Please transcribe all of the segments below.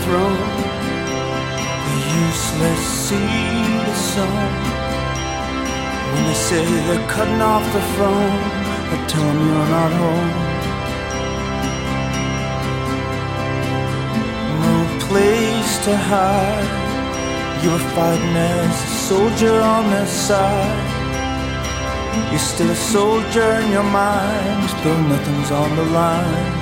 throne. The useless see the sun. When they say they're cutting off the phone, I tell them you're not home. No place to hide. You were fighting as a soldier on their side. You're still a soldier in your mind, though nothing's on the line.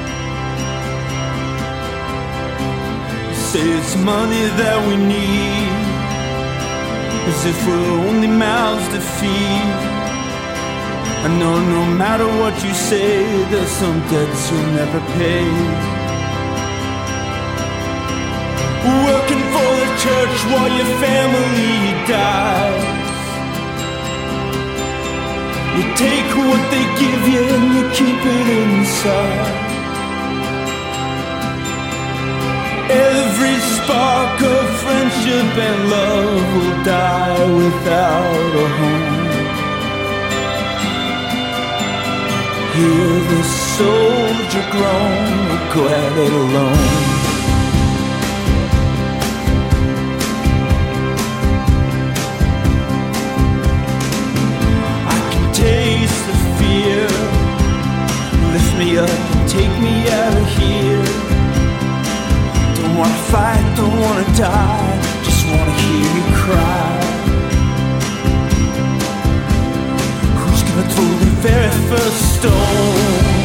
You say it's money that we need, as if we're only mouths to feed. I know no matter what you say, there's some debts you'll never pay. Working for the church while your family dies. You take what they give you and you keep it inside. Every spark of friendship and love will die without a home. Hear the soldier groan, go at it alone. Taste the fear, lift me up and take me out of here. Don't wanna fight, don't wanna die, just wanna hear you cry. Who's gonna throw the very first stone?